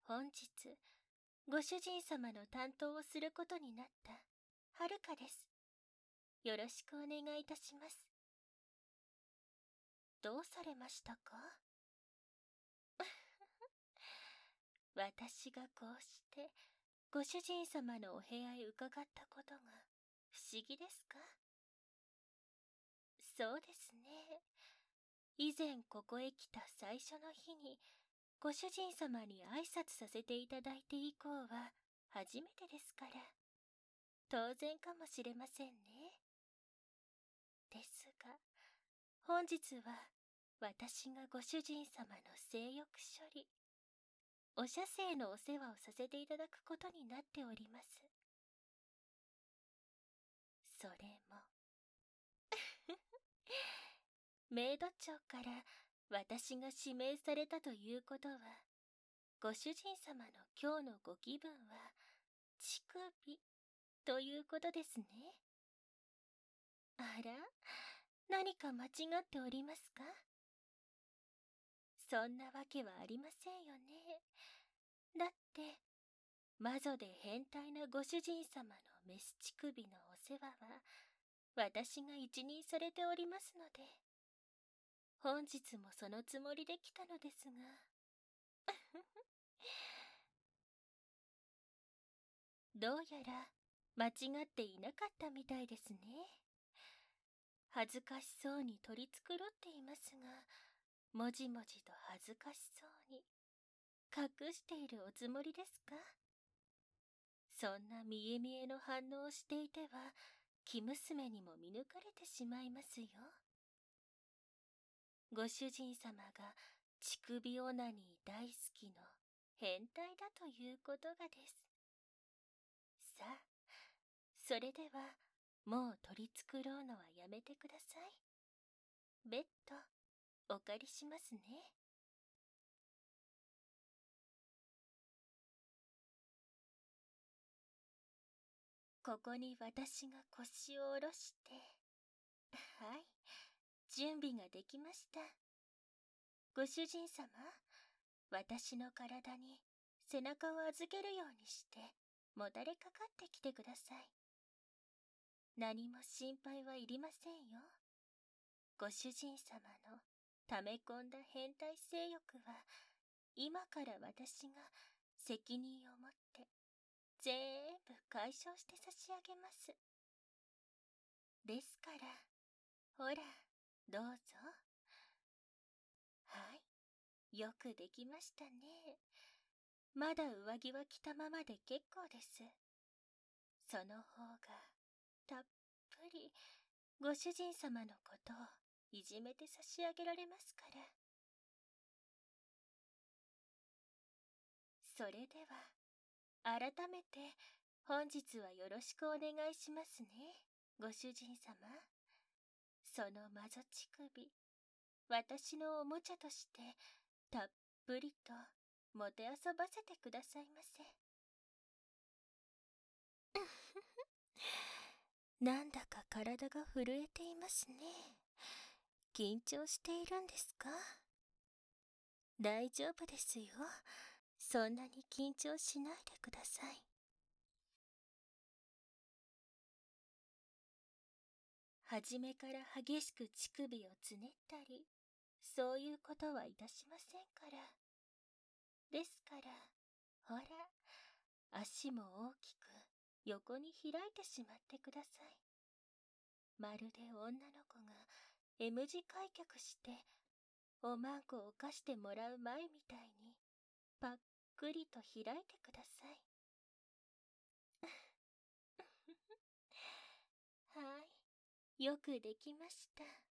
本日、ご主人様の担当をすることになったはるかです。よろしくお願いいたします。どうされましたか？私がこうしてご主人様のお部屋へ伺ったことが不思議ですか？そうですね。以前ここへ来た最初の日にご主人様に挨拶させていただいて以降は初めてですから、当然かもしれませんね。ですが、本日は私がご主人様の性欲処理、お射精のお世話をさせていただくことになっております。それもメイド長から私が指名されたということは、ご主人様の今日のご気分は乳首ということですね。あら、何か間違っておりますか？そんなわけはありませんよね。だって魔女で変態なご主人様のメス乳首のお世話は私が一任されておりますので、本日もそのつもりで来たのですがどうやら間違っていなかったみたいですね。恥ずかしそうに取り繕っていますが、もじもじと恥ずかしそうに隠しているおつもりですか？そんな見え見えの反応をしていては生娘にも見抜かれてしまいますよ。ご主人様が乳首オナニー大好きの変態だということがです。さあ、それではもう取り繕うのはやめてください。ベッドお借りしますね。ここに私が腰を下ろして、はい、準備ができました。ご主人様、私の体に背中を預けるようにしてもたれかかってきてください。何も心配はいりませんよ。ご主人様の溜め込んだ変態性欲は今から私が責任を持って全部解消して差し上げます。ですから、ほら、どうぞ。はい、よくできましたね。まだ上着は着たままで結構です。その方がたっぷりご主人様のことをいじめて差し上げられますから。それでは改めて本日はよろしくお願いしますね、ご主人様。その魔女乳首、私のおもちゃとしてたっぷりともてあそばせてくださいませ。なんだか体が震えていますね。緊張しているんですか？大丈夫ですよ。そんなに緊張しないでください。初めから激しく乳首をつねったり、そういうことはいたしませんから。ですから、ほら、足も大きく横に開いてしまってください。まるで女の子が M 字開脚しておまんこを犯してもらう前みたいにぱっくりと開いてください。はい、よくできました。